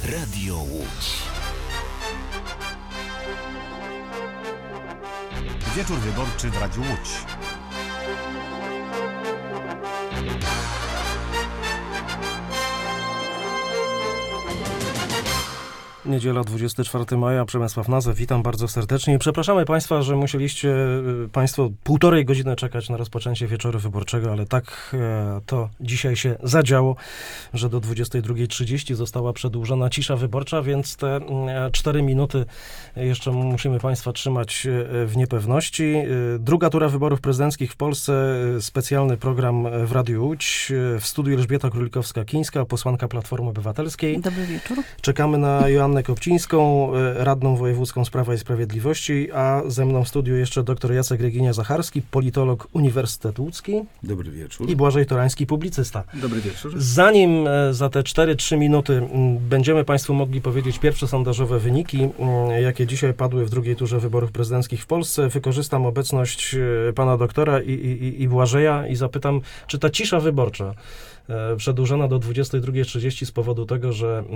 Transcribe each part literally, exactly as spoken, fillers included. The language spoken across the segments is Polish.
Radio Łódź. Wieczór wyborczy w Radiu Łódź. Niedziela, dwudziestego czwartego maja, Przemysław Nazę, witam bardzo serdecznie. Przepraszamy Państwa, że musieliście Państwo półtorej godziny czekać na rozpoczęcie wieczoru wyborczego, ale tak e, to dzisiaj się zadziało, że do dwudziestej drugiej trzydzieści została przedłużona cisza wyborcza, więc te e, cztery minuty jeszcze musimy Państwa trzymać e, w niepewności. E, druga tura wyborów prezydenckich w Polsce, e, specjalny program w Radiu Łódź. E, w studiu Elżbieta Królikowska-Kińska, posłanka Platformy Obywatelskiej. Dobry wieczór. Czekamy na Joannę Kopcińską, radną wojewódzką z Prawa i Sprawiedliwości, a ze mną w studiu jeszcze dr Jacek Reginia-Zacharski, politolog Uniwersytet Łódzki. Dobry wieczór. I Błażej Torański, publicysta. Dobry wieczór. Zanim za te cztery trzy minuty będziemy Państwu mogli powiedzieć pierwsze sondażowe wyniki, jakie dzisiaj padły w drugiej turze wyborów prezydenckich w Polsce, wykorzystam obecność pana doktora i, i, i Błażeja i zapytam, czy ta cisza wyborcza przedłużona do dwudziestej drugiej trzydzieści z powodu tego, że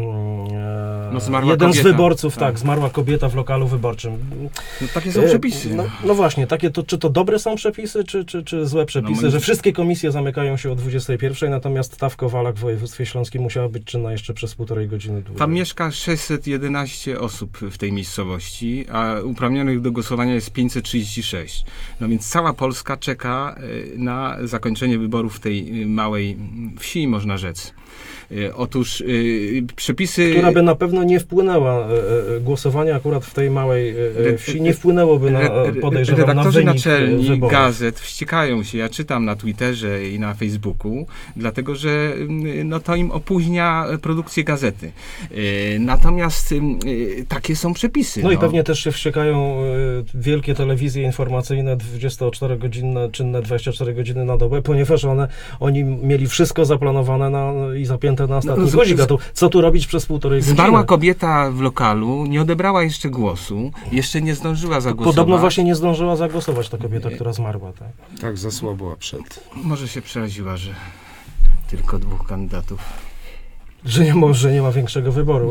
mm, no, jeden kobieta. z wyborców, tak. tak, zmarła kobieta w lokalu wyborczym. No, takie są przepisy. No, no właśnie, takie to, czy to dobre są przepisy, czy, czy, czy złe przepisy, no, że wszystkie komisje zamykają się o dwudziestej pierwszej, natomiast ta w Kowalach w województwie śląskim musiała być czynna jeszcze przez półtorej godziny dłużej. Tam mieszka sześćset jedenaście osób w tej miejscowości, a uprawnionych do głosowania jest pięćset trzydzieści sześć. No więc cała Polska czeka na zakończenie wyborów w tej małej wsi, można rzec. Otóż y, przepisy... Która by na pewno nie wpłynęła, y, głosowanie akurat w tej małej y, wsi nie wpłynęłoby na, podejrzewam, na redaktorzy wynik naczelni wyborów. gazet wściekają się, ja czytam na Twitterze i na Facebooku, dlatego że no, to im opóźnia produkcję gazety. Y, natomiast y, takie są przepisy. No, no i pewnie też się wściekają y, wielkie telewizje informacyjne dwudziestoczterogodzinne, czynne dwadzieścia cztery godziny na dobę, ponieważ one, oni mieli wszystko zaplanowane na, i zapięte na ostatni no, guzik. Co tu robić przez półtorej godziny? Zmarła kobieta w lokalu, nie odebrała jeszcze głosu, jeszcze nie zdążyła zagłosować. Podobno właśnie nie zdążyła zagłosować ta kobieta, która zmarła. Tak, tak zasłabła przed. Może się przeraziła, że tylko dwóch kandydatów. Że nie ma, że nie ma większego wyboru.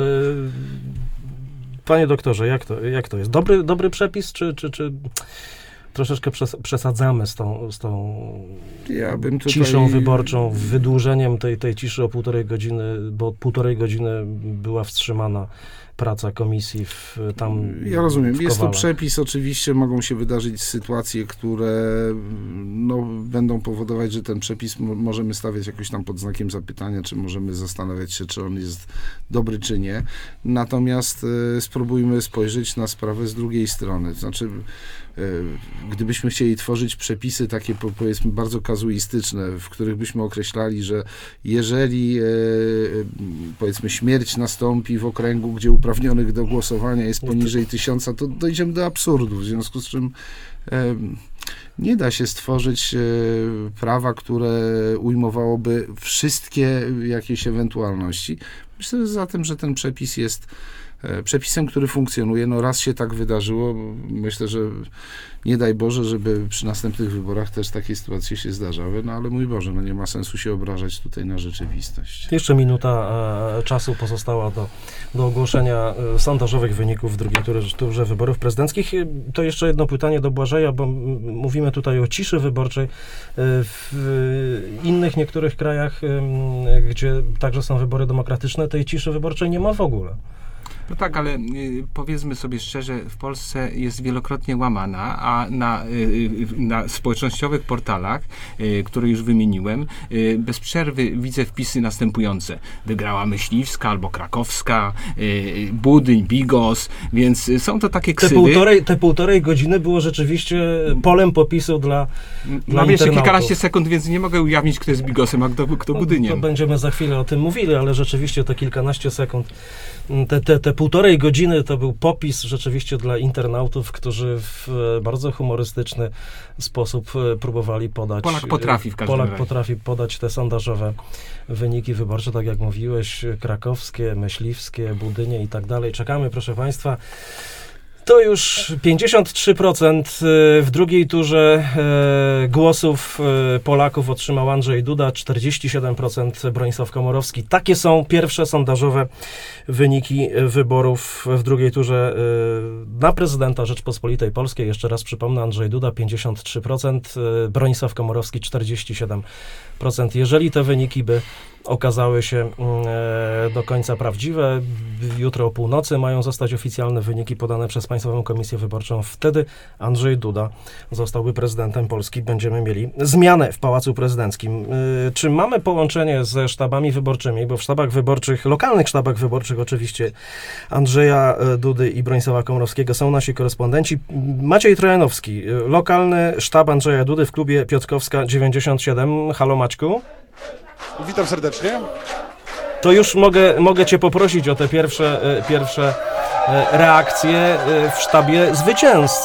Panie doktorze, jak to, jak to jest? Dobry, dobry przepis, czy... czy, czy... troszeczkę przesadzamy z tą, z tą ja bym tutaj... ciszą wyborczą, wydłużeniem tej, tej ciszy o półtorej godziny, bo od półtorej godziny była wstrzymana praca komisji w, tam Ja rozumiem. w Jest to Kowalach. przepis. Oczywiście mogą się wydarzyć sytuacje, które no, będą powodować, że ten przepis m- możemy stawiać jakoś tam pod znakiem zapytania, czy możemy zastanawiać się, czy on jest dobry, czy nie. Natomiast e, spróbujmy spojrzeć na sprawę z drugiej strony. To znaczy, e, gdybyśmy chcieli tworzyć przepisy takie, po, powiedzmy, bardzo kazuistyczne, w których byśmy określali, że jeżeli e, powiedzmy śmierć nastąpi w okręgu, gdzie uprawnionych do głosowania jest poniżej tysiąca, to dojdziemy do absurdu, w związku z czym e, nie da się stworzyć e, prawa, które ujmowałoby wszystkie jakieś ewentualności. Myślę zatem, że ten przepis jest e, przepisem, który funkcjonuje. No raz się tak wydarzyło. Myślę, że nie daj Boże, żeby przy następnych wyborach też takie sytuacje się zdarzały, no ale mój Boże, no nie ma sensu się obrażać tutaj na rzeczywistość. Jeszcze minuta e, czasu pozostała do, do ogłoszenia e, sondażowych wyników w drugiej turze, turze wyborów prezydenckich. To jeszcze jedno pytanie do Błażeja, bo m, mówimy tutaj o ciszy wyborczej. E, w e, innych niektórych krajach, e, gdzie także są wybory demokratyczne, tej ciszy wyborczej nie ma w ogóle. No tak, ale y, powiedzmy sobie szczerze, w Polsce jest wielokrotnie łamana, a na, y, na społecznościowych portalach, y, które już wymieniłem, y, bez przerwy widzę wpisy następujące. Wygrała Myśliwska albo Krakowska, y, Budyń, Bigos, więc y, są to takie ksywy. Te półtorej, te półtorej godziny było rzeczywiście polem popisu dla, dla Mam jeszcze internautów. kilkanaście sekund, więc nie mogę ujawnić, kto jest Bigosem, a kto, kto Budyniem. No, to będziemy za chwilę o tym mówili, ale rzeczywiście te kilkanaście sekund, te, te, te półtorej godziny to był popis rzeczywiście dla internautów, którzy w bardzo humorystyczny sposób próbowali podać. Polak potrafi w każdym Polak razie. potrafi podać te sondażowe wyniki wyborcze, tak jak mówiłeś, krakowskie, myśliwskie, Budynie i tak dalej. Czekamy, proszę Państwa. To już pięćdziesiąt trzy procent w drugiej turze e, głosów e, Polaków otrzymał Andrzej Duda, czterdzieści siedem procent Bronisław Komorowski. Takie są pierwsze sondażowe wyniki wyborów w drugiej turze e, na prezydenta Rzeczpospolitej Polskiej. Jeszcze raz przypomnę, Andrzej Duda pięćdziesiąt trzy procent, e, Bronisław Komorowski czterdzieści siedem procent. Jeżeli te wyniki by okazały się e, do końca prawdziwe, jutro o północy mają zostać oficjalne wyniki podane przez Państwową Komisję Wyborczą. Wtedy Andrzej Duda zostałby prezydentem Polski. Będziemy mieli zmianę w Pałacu Prezydenckim. E, czy mamy połączenie ze sztabami wyborczymi? Bo w sztabach wyborczych, lokalnych sztabach wyborczych oczywiście Andrzeja Dudy i Bronisława Komorowskiego są nasi korespondenci. Maciej Trojanowski, lokalny sztab Andrzeja Dudy w klubie Piotrkowska dziewięćdziesiąt siedem. Halo Maćku. Witam serdecznie. To już mogę, mogę cię poprosić o te pierwsze, e, pierwsze e, reakcje e, w sztabie zwycięzcy.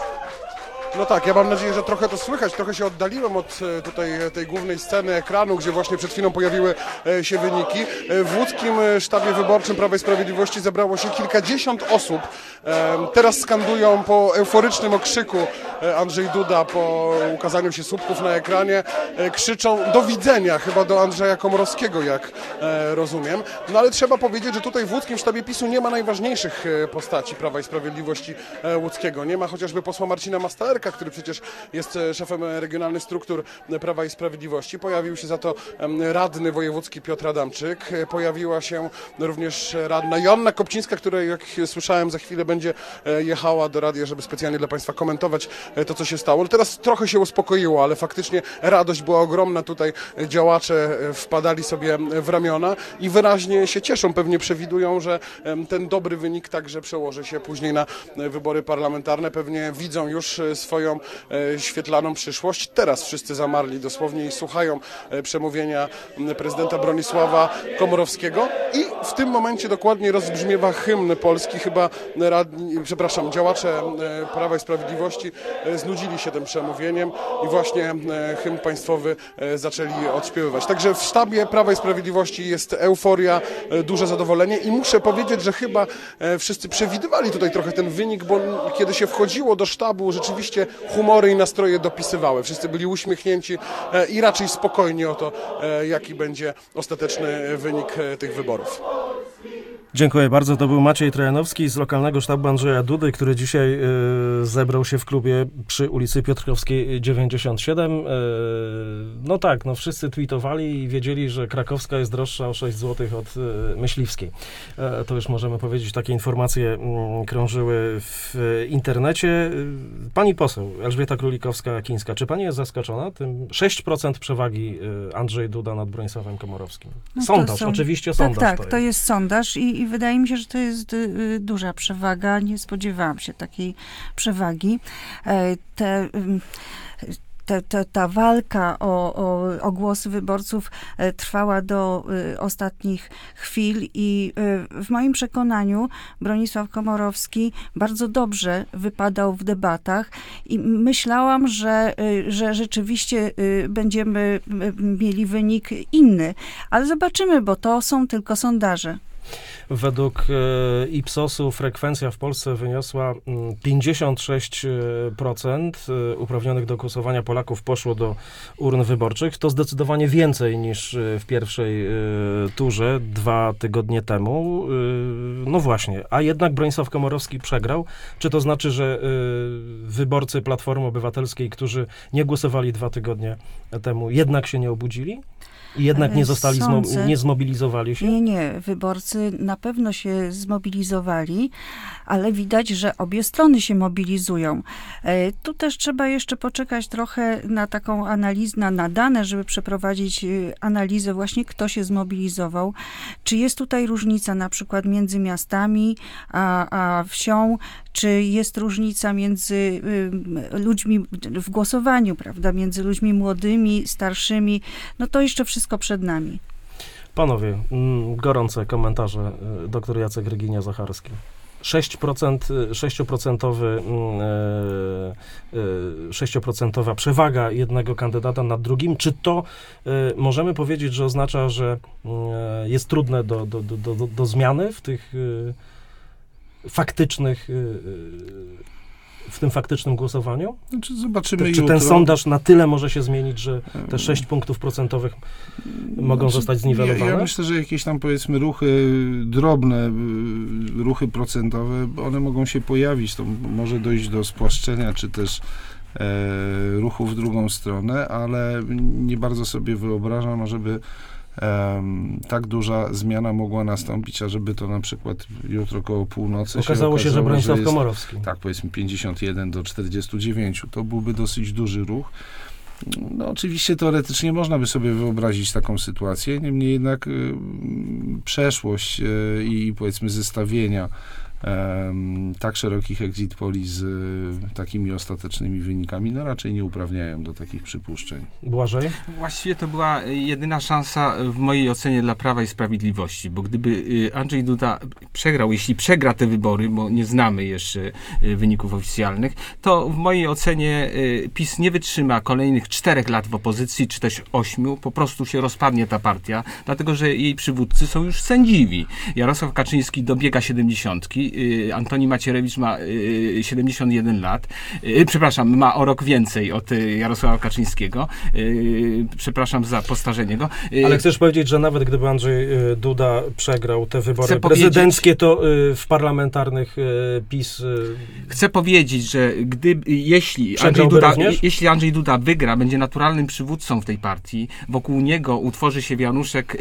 No tak, ja mam nadzieję, że trochę to słychać, trochę się oddaliłem od e, tutaj tej głównej sceny ekranu, gdzie właśnie przed chwilą pojawiły e, się wyniki. E, w łódzkim e, sztabie wyborczym Prawa i Sprawiedliwości zebrało się kilkadziesiąt osób. E, teraz skandują po euforycznym okrzyku e, Andrzej Duda, po ukazaniu się słupków na ekranie, e, krzyczą do widzenia, chyba do Andrzeja Komorowskiego, jak e, rozumiem. No ale trzeba powiedzieć, że tutaj w łódzkim sztabie PiSu nie ma najważniejszych e, postaci Prawa i Sprawiedliwości e, łódzkiego. Nie ma chociażby posła Marcina Mastalerka, który przecież jest szefem regionalnych struktur Prawa i Sprawiedliwości. Pojawił się za to radny wojewódzki Piotr Adamczyk. Pojawiła się również radna Joanna Kopcińska, która, jak słyszałem, za chwilę będzie jechała do radia, żeby specjalnie dla Państwa komentować to, co się stało. No teraz trochę się uspokoiło, ale faktycznie radość była ogromna. Tutaj działacze wpadali sobie w ramiona i wyraźnie się cieszą. Pewnie przewidują, że ten dobry wynik także przełoży się później na wybory parlamentarne. Pewnie widzą już swoją świetlaną przyszłość. Teraz wszyscy zamarli dosłownie i słuchają przemówienia prezydenta Bronisława Komorowskiego i w tym momencie dokładnie rozbrzmiewa hymn polski. Chyba radni, przepraszam, działacze Prawa i Sprawiedliwości znudzili się tym przemówieniem i właśnie hymn państwowy zaczęli odśpiewywać. Także w sztabie Prawa i Sprawiedliwości jest euforia, duże zadowolenie i muszę powiedzieć, że chyba wszyscy przewidywali tutaj trochę ten wynik, bo kiedy się wchodziło do sztabu, rzeczywiście humory i nastroje dopisywały. Wszyscy byli uśmiechnięci i raczej spokojni o to, jaki będzie ostateczny wynik tych wyborów. Dziękuję bardzo. To był Maciej Trojanowski z lokalnego sztabu Andrzeja Dudy, który dzisiaj y, zebrał się w klubie przy ulicy Piotrkowskiej dziewięćdziesiąt siedem. Y, no tak, no wszyscy tweetowali i wiedzieli, że krakowska jest droższa o sześć złotych od y, myśliwskiej. Y, to już możemy powiedzieć, takie informacje y, krążyły w y, internecie. Y, pani poseł Elżbieta Królikowska-Kińska, czy pani jest zaskoczona tym sześć procent przewagi y, Andrzej Duda nad Bronisławem Komorowskim? No sondaż, są, oczywiście sondaż. Tak, tak, to jest, to jest sondaż i I wydaje mi się, że to jest y, duża przewaga. Nie spodziewałam się takiej przewagi. E, te, y, te, te, ta walka o, o, o głosy wyborców e, trwała do y, ostatnich chwil i y, w moim przekonaniu Bronisław Komorowski bardzo dobrze wypadał w debatach i myślałam, że, y, że rzeczywiście y, będziemy y, mieli wynik inny. Ale zobaczymy, bo to są tylko sondaże. Według e, Ipsosu frekwencja w Polsce wyniosła mm, pięćdziesiąt sześć procent e, uprawnionych do głosowania Polaków poszło do urn wyborczych. To zdecydowanie więcej niż e, w pierwszej e, turze dwa tygodnie temu. E, no właśnie, a jednak Bronisław Komorowski przegrał. Czy to znaczy, że e, wyborcy Platformy Obywatelskiej, którzy nie głosowali dwa tygodnie temu, jednak się nie obudzili? I jednak nie zostali, zmo- nie zmobilizowali się? Nie, nie. Wyborcy na pewno się zmobilizowali, ale widać, że obie strony się mobilizują. E, tu też trzeba jeszcze poczekać trochę na taką analizę, na, na dane, żeby przeprowadzić y, analizę właśnie, kto się zmobilizował. Czy jest tutaj różnica na przykład między miastami a, a wsią, czy jest różnica między y, ludźmi w głosowaniu, prawda, między ludźmi młodymi, starszymi. No to jeszcze wszystko przed nami. Panowie, mm, gorące komentarze. Doktor Jacek Ryginia-Zacharski. sześć procent, sześć procent, sześć procent przewaga jednego kandydata nad drugim. Czy to y, możemy powiedzieć, że oznacza, że y, jest trudne do, do, do, do, do zmiany w tych y, faktycznych, y, y, w tym faktycznym głosowaniu? Znaczy zobaczymy Czy jutro. ten sondaż na tyle może się zmienić, że te sześć punktów procentowych mogą Znaczy, zostać zniwelowane? Ja, ja myślę, że jakieś tam powiedzmy ruchy drobne, y, ruchy procentowe, one mogą się pojawić. To może dojść do spłaszczenia, czy też e, ruchu w drugą stronę, ale nie bardzo sobie wyobrażam, żeby Um, tak duża zmiana mogła nastąpić, a żeby to na przykład jutro koło północy Okazało się, się, że okazało, Bronisław jest, Komorowski. tak, powiedzmy pięćdziesiąt jeden do czterdziestu dziewięciu. To byłby dosyć duży ruch. No oczywiście teoretycznie można by sobie wyobrazić taką sytuację, niemniej jednak y, przeszłość y, i powiedzmy zestawienia y, tak szerokich exit poli z y, takimi ostatecznymi wynikami, no raczej nie uprawniają do takich przypuszczeń. Błażej? Właściwie to była jedyna szansa w mojej ocenie dla Prawa i Sprawiedliwości, bo gdyby Andrzej Duda przegrał, jeśli przegra te wybory, bo nie znamy jeszcze wyników oficjalnych, to w mojej ocenie PiS nie wytrzyma kolejnych czterech lat w opozycji, czy też ośmiu, po prostu się rozpadnie ta partia, dlatego że jej przywódcy są już sędziwi. Jarosław Kaczyński dobiega siedemdziesiątki, Antoni Macierewicz ma siedemdziesiąt jeden lat, przepraszam, ma o rok więcej od Jarosława Kaczyńskiego. Przepraszam za postarzenie go. Ale chcesz powiedzieć, że nawet gdyby Andrzej Duda przegrał te wybory Chcę prezydenckie, to w parlamentarnych PiS... Chcę powiedzieć, że gdy, jeśli Andrzej, Duda, jeśli Andrzej Duda wygra, będzie naturalnym przywódcą w tej partii, wokół niego utworzy się wianuszek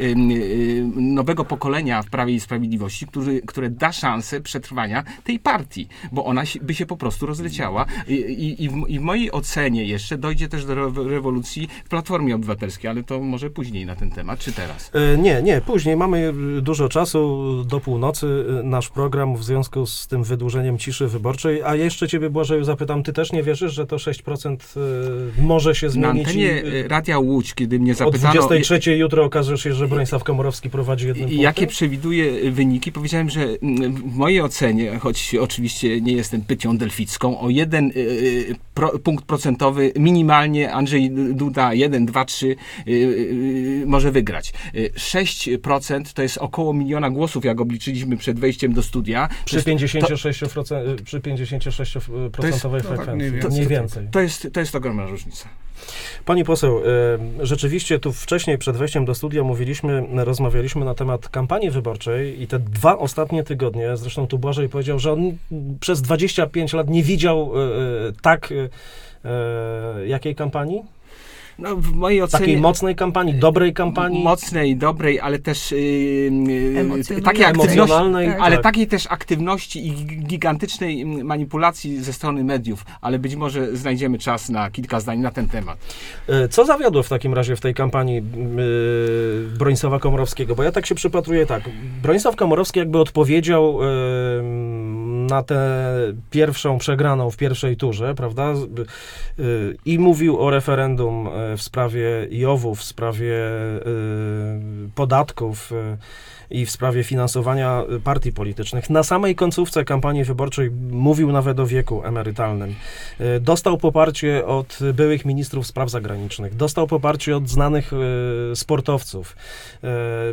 nowego pokolenia w Prawie i Sprawiedliwości, który, które da szansę przetrwania tej partii, bo ona by się po prostu rozleciała. I, i, i, w, i w mojej ocenie jeszcze dojdzie też do rewolucji w Platformie Obywatelskiej, ale to może później na ten temat, czy teraz? Nie, nie, później. Mamy dużo czasu do północy. Nasz program w związku z tym wydłużeniem ciszy wyborczej. A jeszcze ciebie, Błażeju, zapytam, ty też nie wierzysz, że to sześć procent może się zmienić? Na antenie i... Radia Łódź, kiedy mnie zapytano... O dwudziestej trzeciej jutro okaże się, że Bronisław Komorowski prowadzi jednym punktem? Jakie przewiduje wyniki? Powiedziałem, że w mojej ocenie, choć oczywiście nie jestem pytią delficką, o jeden y, pro, punkt procentowy minimalnie Andrzej Duda jeden, dwa, trzy y, y, może wygrać. sześć procent to jest około miliona głosów, jak obliczyliśmy przed wejściem do studia. Przy pięćdziesięciu sześciu procent, przy pięćdziesięciu sześciu procent frekwencji. No tak, mniej więcej. To jest, to jest ogromna różnica. Pani poseł, rzeczywiście tu wcześniej przed wejściem do studia mówiliśmy, rozmawialiśmy na temat kampanii wyborczej i te dwa ostatnie tygodnie, zresztą tu Błażej powiedział, że on przez dwadzieścia pięć lat nie widział tak jakiej kampanii? No, w mojej ocenie, takiej mocnej kampanii, dobrej kampanii. Mocnej, dobrej, ale też yy, takiej aktywności, ale tak. takiej też aktywności i gigantycznej manipulacji ze strony mediów, ale być może znajdziemy czas na kilka zdań na ten temat. Co zawiodło w takim razie w tej kampanii yy, Bronisława Komorowskiego? Bo ja tak się przypatruję tak. Bronisław Komorowski jakby odpowiedział yy, na tę pierwszą przegraną w pierwszej turze, prawda? Yy, I mówił o referendum w sprawie I O W-u, w sprawie y, podatków y, i w sprawie finansowania partii politycznych. Na samej końcówce kampanii wyborczej mówił nawet o wieku emerytalnym. Y, dostał poparcie od byłych ministrów spraw zagranicznych. Dostał poparcie od znanych y, sportowców. Y,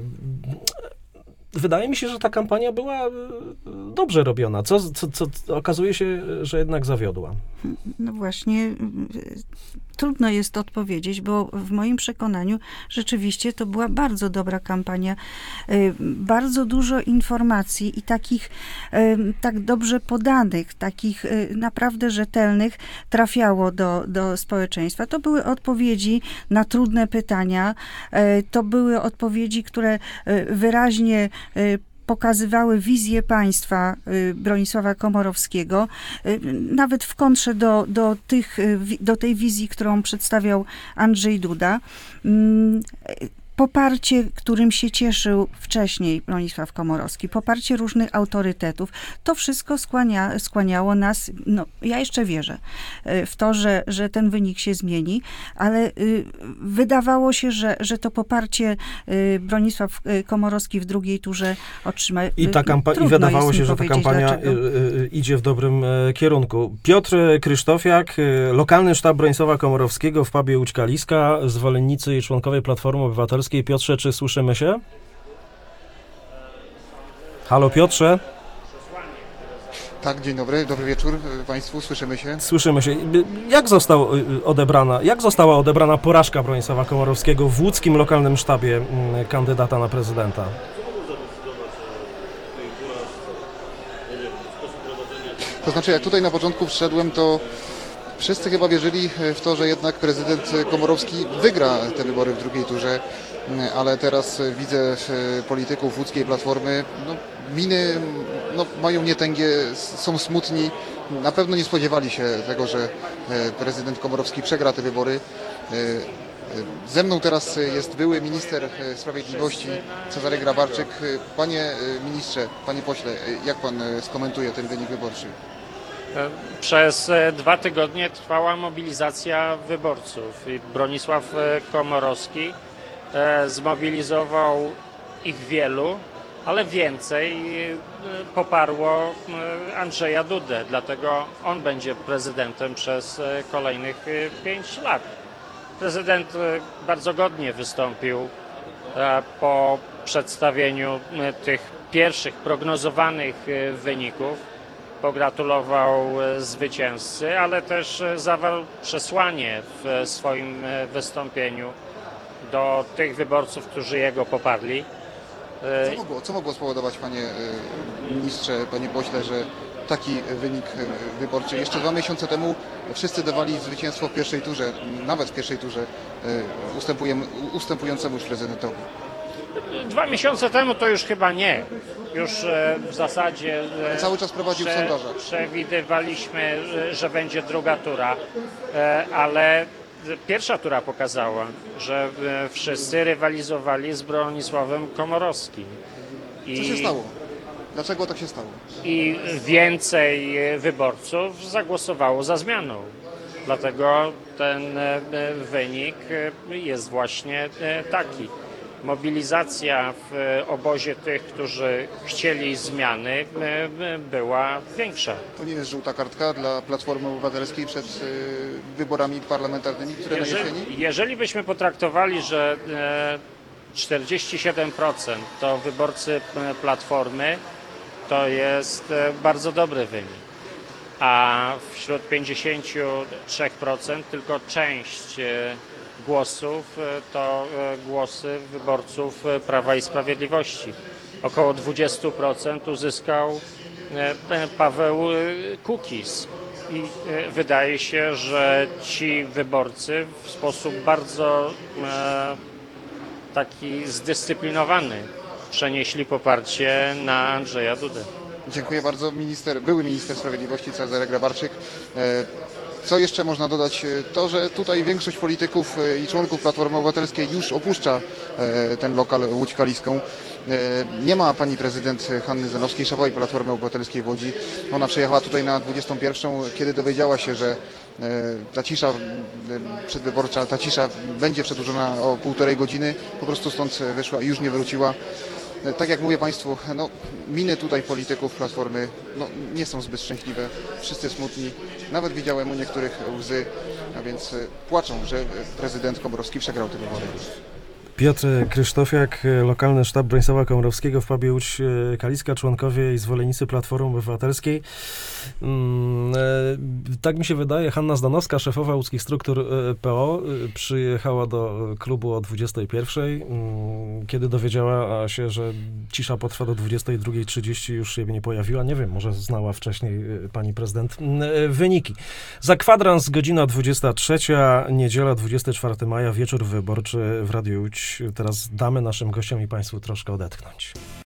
Wydaje mi się, że ta kampania była dobrze robiona. Co, co, co okazuje się, że jednak zawiodła. No właśnie, trudno jest odpowiedzieć, bo w moim przekonaniu rzeczywiście to była bardzo dobra kampania. Bardzo dużo informacji i takich tak dobrze podanych, takich naprawdę rzetelnych trafiało do, do społeczeństwa. To były odpowiedzi na trudne pytania. To były odpowiedzi, które wyraźnie pokazywały wizję państwa Bronisława Komorowskiego, nawet w kontrze do, do, tych, do tej wizji, którą przedstawiał Andrzej Duda. Poparcie, którym się cieszył wcześniej Bronisław Komorowski, poparcie różnych autorytetów, to wszystko skłania, skłaniało nas, no ja jeszcze wierzę w to, że, że ten wynik się zmieni, ale y, wydawało się, że, że to poparcie y, Bronisław Komorowski w drugiej turze otrzyma. I, ta kampa- i wydawało się, że ta kampania y, y, idzie w dobrym y, kierunku. Piotr Krzysztofiak, y, lokalny sztab Bronisława Komorowskiego w pubie Łódź Kaliska, zwolennicy i członkowie Platformy Obywatelskiej. Piotrze, czy słyszymy się? Halo, Piotrze? Tak, dzień dobry, dobry wieczór Państwu, słyszymy się. Słyszymy się. Jak został y, odebrana, jak została odebrana porażka Bronisława Komorowskiego w łódzkim lokalnym sztabie y, kandydata na prezydenta? To znaczy, jak tutaj na początku wszedłem, to wszyscy chyba wierzyli w to, że jednak prezydent Komorowski wygra te wybory w drugiej turze, ale teraz widzę polityków łódzkiej Platformy, no, miny no, mają nietęgie, są smutni, na pewno nie spodziewali się tego, że prezydent Komorowski przegra te wybory. Ze mną teraz jest były minister sprawiedliwości Cezary Grabarczyk. Panie ministrze, panie pośle, jak pan skomentuje ten wynik wyborczy? Przez dwa tygodnie trwała mobilizacja wyborców. Bronisław Komorowski zmobilizował ich wielu, ale więcej poparło Andrzeja Dudę, dlatego on będzie prezydentem przez kolejnych pięć lat. Prezydent bardzo godnie wystąpił po przedstawieniu tych pierwszych prognozowanych wyników. Pogratulował zwycięzcy, ale też zawarł przesłanie w swoim wystąpieniu do tych wyborców, którzy jego poparli. Co mogło, co mogło spowodować, panie ministrze, panie pośle, że taki wynik wyborczy? Jeszcze dwa miesiące temu wszyscy dawali zwycięstwo w pierwszej turze, nawet w pierwszej turze ustępującemu już prezydentowi. Dwa miesiące temu to już chyba nie. Już w zasadzie cały czas prowadził prze, w sondażach. Przewidywaliśmy, że będzie druga tura, ale pierwsza tura pokazała, że wszyscy rywalizowali z Bronisławem Komorowskim. I, Co się stało? Dlaczego tak się stało? I więcej wyborców zagłosowało za zmianą. Dlatego ten wynik jest właśnie taki. Mobilizacja w obozie tych, którzy chcieli zmiany, była większa. To nie jest żółta kartka dla Platformy Obywatelskiej przed wyborami parlamentarnymi, które na jesieni? Jeżeli, jeżeli byśmy potraktowali, że czterdzieści siedem procent to wyborcy Platformy, to jest bardzo dobry wynik. A wśród pięćdziesiąt trzy procent tylko część głosów to głosy wyborców Prawa i Sprawiedliwości. Około dwadzieścia procent uzyskał Paweł Kukiz. I wydaje się, że ci wyborcy w sposób bardzo taki zdyscyplinowany przenieśli poparcie na Andrzeja Dudę. Dziękuję bardzo. Minister, były minister sprawiedliwości Cezary Grabarczyk. Co jeszcze można dodać? To, że tutaj większość polityków i członków Platformy Obywatelskiej już opuszcza ten lokal Łódź Kaliską. Nie ma pani prezydent Hanny Zdanowskiej, szefowej Platformy Obywatelskiej w Łodzi. Ona przyjechała tutaj na dwudziestą pierwszą, kiedy dowiedziała się, że ta cisza przedwyborcza, ta cisza będzie przedłużona o półtorej godziny. Po prostu stąd wyszła i już nie wróciła. Tak jak mówię Państwu, no, miny tutaj polityków Platformy no, nie są zbyt szczęśliwe, wszyscy smutni, nawet widziałem u niektórych łzy, a więc płaczą, że prezydent Komorowski przegrał te wybory. Piotr Krzysztofiak, lokalny sztab Bronisława Komorowskiego w pubie Łódź Kaliska, członkowie i zwolennicy Platformy Obywatelskiej. Tak mi się wydaje, Hanna Zdanowska, szefowa łódzkich struktur P O, przyjechała do klubu o dwudziestej pierwszej. Kiedy dowiedziała się, że cisza potrwa do dwudziestej drugiej trzydzieści, już się nie pojawiła. Nie wiem, może znała wcześniej pani prezydent wyniki. Za kwadrans godzina dwudziesta trzecia, niedziela dwudziestego czwartego maja, wieczór wyborczy w Radiu Łódź. Teraz damy naszym gościom i państwu troszkę odetchnąć.